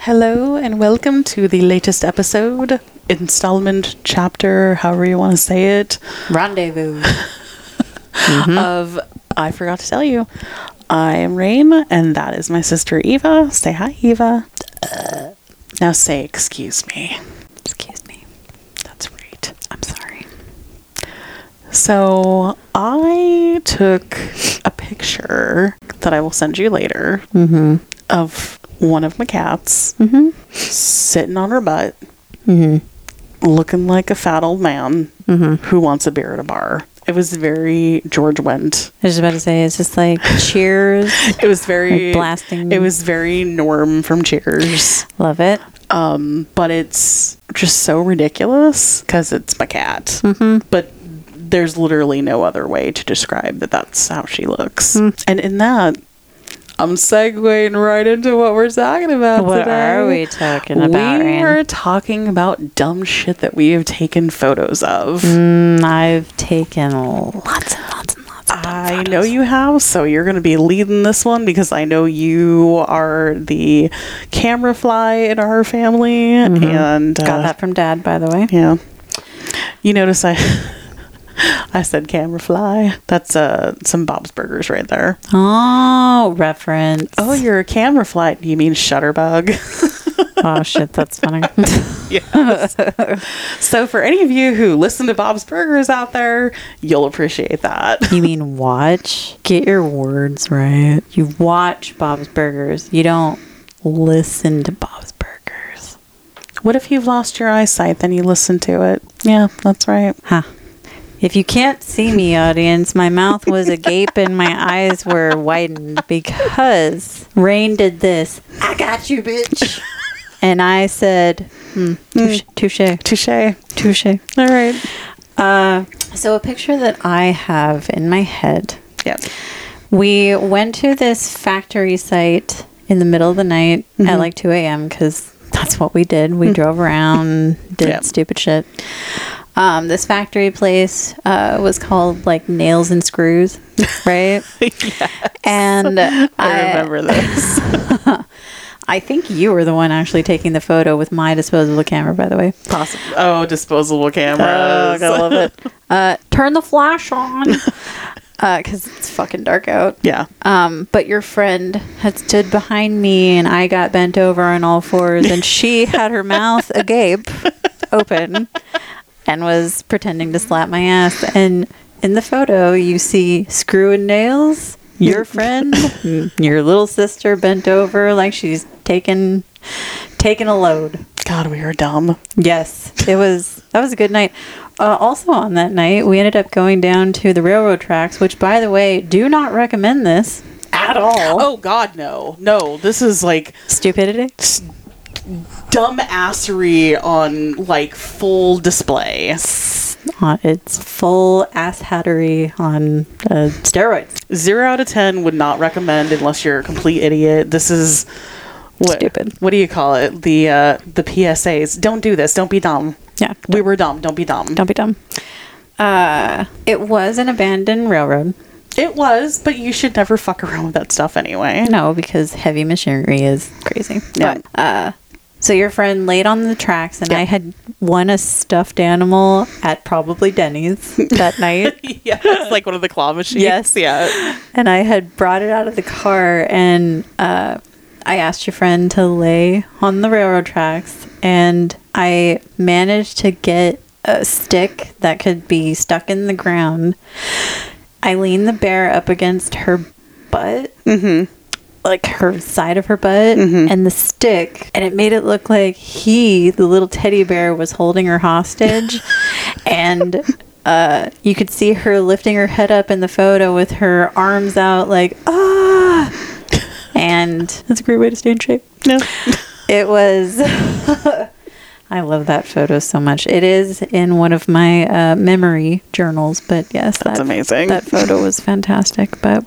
Hello and welcome to the latest episode, installment, chapter, however you want to say it. Rendezvous. Of I Forgot to Tell You. I am Rain, and that is my sister Eva. Say hi, Eva. Now say excuse me. Excuse me. That's right. I'm sorry. So I took a picture that I will send you later of one of my cats sitting on her butt, looking like a fat old man who wants a beer at a bar. It was very George Wendt. I was just about to say, it's just like Cheers. It was very like blasting. It was very Norm from Cheers. Love it. But it's just so ridiculous because it's my cat. But there's literally no other way to describe that that's how she looks. And in that, I'm segueing right into what we're talking about What today. are we talking about, We Rain? are talking about dumb shit that we have taken photos of. I've taken lots and lots and lots of dumb I photos. know you have, so you're going to be leading this one because I know you are the camera fly in our family. And Got that from Dad, by the way. Yeah. You notice I said camera fly. That's some Bob's Burgers right there. Oh, reference. Oh, you're a camera fly. You mean shutterbug? Oh, shit, that's funny. Yes. So for any of you who listen to Bob's Burgers out there, you'll appreciate that. You mean watch? Get your words right. You watch Bob's Burgers. You don't listen to Bob's Burgers. What if you've lost your eyesight, then you listen to it? Yeah, that's right. Huh. If you can't see me, audience, my mouth was agape and my eyes were widened because Rain did this. I got you, bitch. And I said, touche. Touche. Touche. All right. So a picture that I have in my head. Yeah. We went to this factory site in the middle of the night at like 2 a.m. because that's what we did. We drove around, did stupid shit. This factory place was called like Nails and Screws, right? Yes. And I remember this. I think you were the one actually taking the photo with my disposable camera, by the way. Possible. Oh, disposable cameras. Oh, gotta love it. Turn the flash on because it's fucking dark out. Yeah. But your friend had stood behind me and I got bent over on all fours and she had her mouth agape open and was pretending to slap my ass. And in the photo, you see Screw and Nails, your friend, your little sister bent over like she's taking a load. God, we are dumb. Yes, that was a good night. Also on that night, we ended up going down to the railroad tracks, which, by the way, do not recommend this at all. Oh, God, no. No, this is like Stupidity. dumbassery on like full display. It's full ass hattery on steroids. 0 out of 10 would not recommend unless you're a complete idiot. This is Stupid. What do you call it? The PSAs. Don't do this. Don't be dumb. Yeah. We were dumb. Don't be dumb. Don't be dumb. It was an abandoned railroad. It was, but you should never fuck around with that stuff anyway. No, because heavy machinery is crazy. Yeah. But, so your friend laid on the tracks, and I had won a stuffed animal at probably Denny's that night. Yeah, it's like one of the claw machines. Yes. Yeah. And I had brought it out of the car, and I asked your friend to lay on the railroad tracks, and I managed to get a stick that could be stuck in the ground. I leaned the bear up against her butt, like her side of her butt, and the stick, and it made it look like the little teddy bear, was holding her hostage. And you could see her lifting her head up in the photo with her arms out like, ah! And that's a great way to stay in shape. No. It was... I love that photo so much. It is in one of my memory journals, but yes, That's amazing. That photo was fantastic. But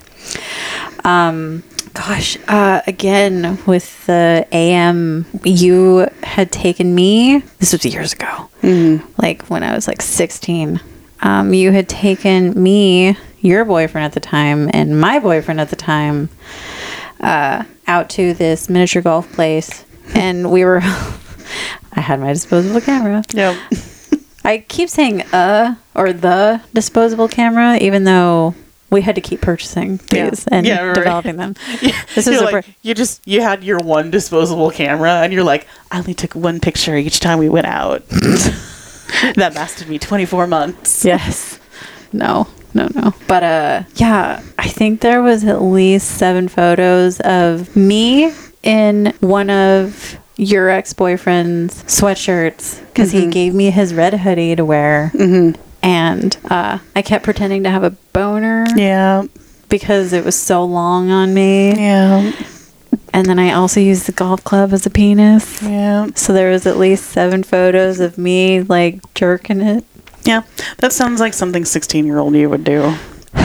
again with the AM, you had taken me. This was years ago, like when I was like 16. You had taken me, your boyfriend at the time, and my boyfriend at the time, out to this miniature golf place and we were, I had my disposable camera. Yep. I keep saying or the disposable camera, even though we had to keep purchasing these and developing them. Yeah. This is like, you had your one disposable camera and you're like, I only took one picture each time we went out. That lasted me 24 months. Yes. No. But yeah, I think there was at least 7 photos of me in one of your ex-boyfriend's sweatshirts because he gave me his red hoodie to wear. And I kept pretending to have a boner. Yeah. Because it was so long on me. Yeah. And then I also used the golf club as a penis. Yeah. So there was at least 7 photos of me like jerking it. Yeah. That sounds like something 16-year-old you would do.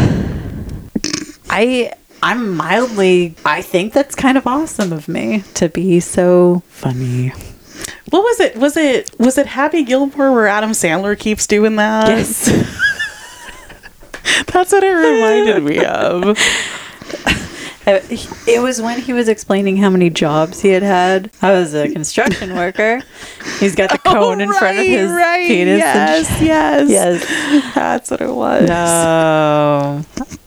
I think that's kind of awesome of me to be so funny. What was it? Was it Happy Gilmore where Adam Sandler keeps doing that? Yes. That's what it reminded me of. It was when he was explaining how many jobs he had. I was a construction worker. He's got the cone in front of his penis. Yes. That's what it was. No.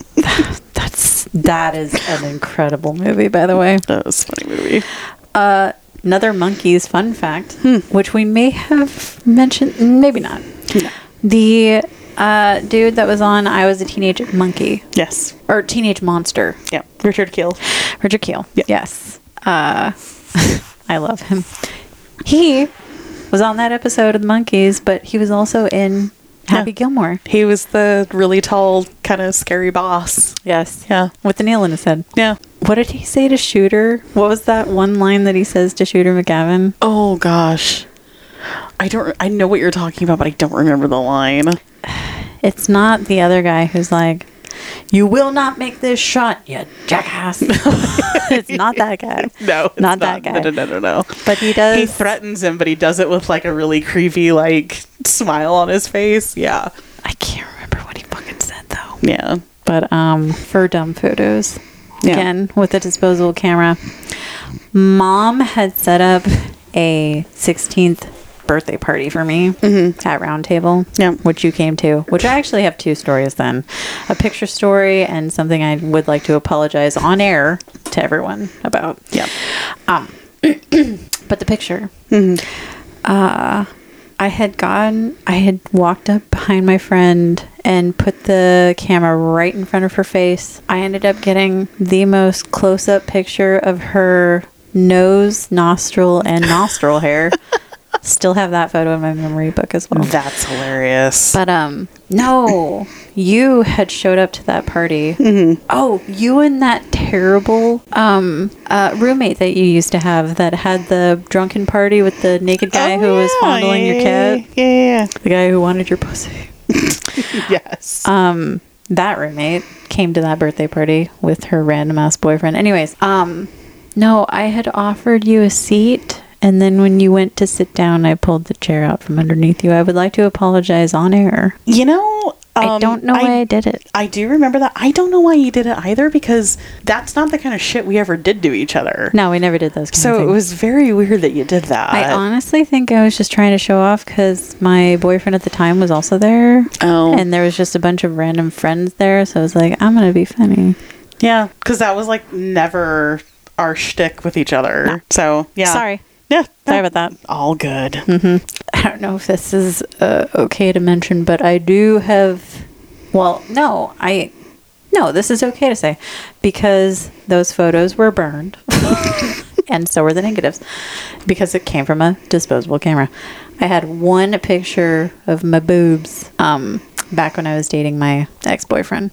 That is an incredible movie, by the way. That was a funny movie. Another Monkeys fun fact, which we may have mentioned, maybe not. No. The dude that was on I Was a Teenage Monkey. Yes. Or Teenage Monster. Yeah. Richard Kiel. Yeah. Yes. I love him. He was on that episode of the Monkeys, but he was also in Happy Gilmore. He was the really tall, kind of scary boss. Yes. Yeah. With the nail in his head. Yeah. What did he say to Shooter? What was that one line that he says to Shooter McGavin? Oh gosh. I know what you're talking about, but I don't remember the line. It's not the other guy who's like, "You will not make this shot, you jackass." It's not that guy. No, it's not that guy. No. But he does. He threatens him, but he does it with like a really creepy like smile on his face. Yeah. I can't remember what he fucking said though. Yeah. But for dumb photos, again with a disposable camera, Mom had set up a 16th birthday party for me at Round Table, which you came to, which I actually have 2 stories then, a picture story and something I would like to apologize on air to everyone about. But the picture, I had walked up behind my friend and put the camera right in front of her face. I ended up getting the most close-up picture of her nose, nostril, and nostril hair. Still have that photo in my memory book as well. That's hilarious. But no, you had showed up to that party. Oh, you and that terrible roommate that you used to have that had the drunken party with the naked guy who was fondling your cat. Yeah. The guy who wanted your pussy. Yes. That roommate came to that birthday party with her random ass boyfriend. Anyways, no, I had offered you a seat. And then when you went to sit down, I pulled the chair out from underneath you. I would like to apologize on air. You know, I don't know why I did it. I do remember that. I don't know why you did it either, because that's not the kind of shit we ever did to each other. No, we never did those kind of So things. it was very weird that you did that. I honestly think I was just trying to show off because my boyfriend at the time was also there. Oh. And there was just a bunch of random friends there. So I was like, I'm going to be funny. Yeah, because that was like never our shtick with each other. No. So, yeah. Sorry. Yeah. Sorry about that. All good. I don't know if this is okay to mention, but I do have... Well, no, this is okay to say. Because those photos were burned. And so were the negatives. Because it came from a disposable camera. I had one picture of my boobs back when I was dating my ex-boyfriend.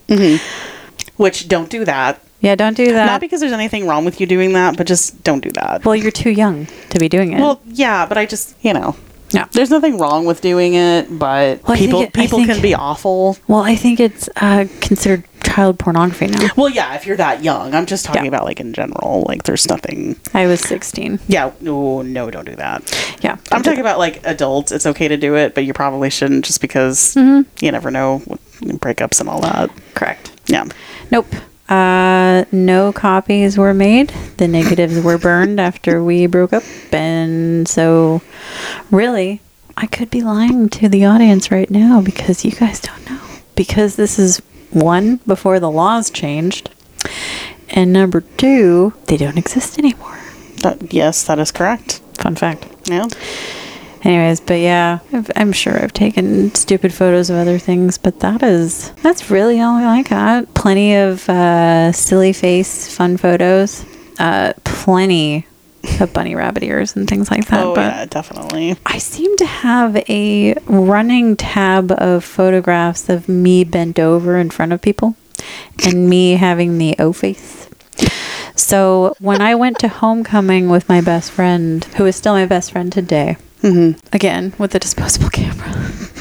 Which, don't do that. Yeah, don't do that. Not because there's anything wrong with you doing that, but just don't do that. Well, you're too young to be doing it. Well, yeah, but I just, Yeah. There's nothing wrong with doing it, but Well, people can be awful. Well, I think it's considered child pornography now. Well, yeah, if you're that young. I'm just talking about, like, in general. Like, there's nothing... I was 16. Yeah, no, don't do that. Yeah. I'm talking about, like, adults. It's okay to do it, but you probably shouldn't just because you never know with breakups and all that. Correct. Yeah. Nope. No copies were made. the negatives were burned after we broke up. And so, really, I could be lying to the audience right now because you guys don't know. Because this is, one, before the laws changed. And number two, they don't exist anymore. Yes, that is correct. Fun fact. Yeah. Anyways, but yeah, I'm sure I've taken stupid photos of other things, but that's really all I got. Plenty of silly face, fun photos. Plenty of bunny rabbit ears and things like that. Oh, but yeah, definitely. I seem to have a running tab of photographs of me bent over in front of people and me having the O face. So when I went to homecoming with my best friend, who is still my best friend today, again, with the disposable camera,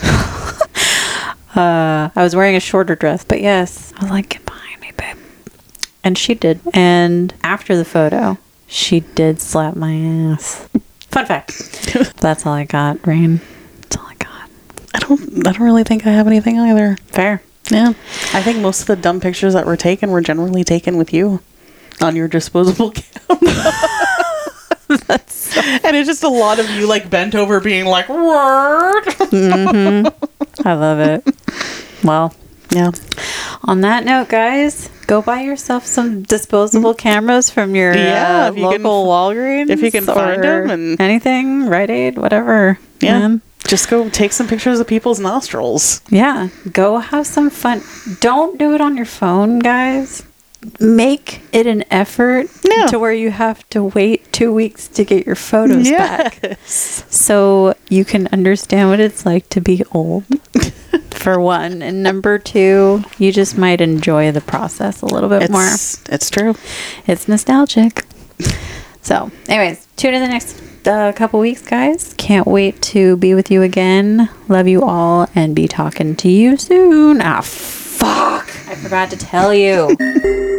I was wearing a shorter dress, but yes, I was like, get behind me, babe. And she did. And after the photo, she did slap my ass. Fun fact. That's all I got, Rain. That's all I got. I don't really think I have anything either. Fair. Yeah. I think most of the dumb pictures that were taken were generally taken with you on your disposable camera. And it's just a lot of you like bent over being like, word. I love it. Well, yeah. On that note, guys, go buy yourself some disposable cameras from your local Walgreens. If you can find them. And anything, Rite Aid, whatever. Yeah. Man. Just go take some pictures of people's nostrils. Yeah. Go have some fun. Don't do it on your phone, guys. Make it an effort to where you have to wait 2 weeks to get your photos back. So you can understand what it's like to be old, for one. And number two, you just might enjoy the process a little bit more. It's true. It's nostalgic. So, anyways, tune in the next couple weeks, guys. Can't wait to be with you again. Love you all and be talking to you soon. Ah, fuck. I forgot to tell you.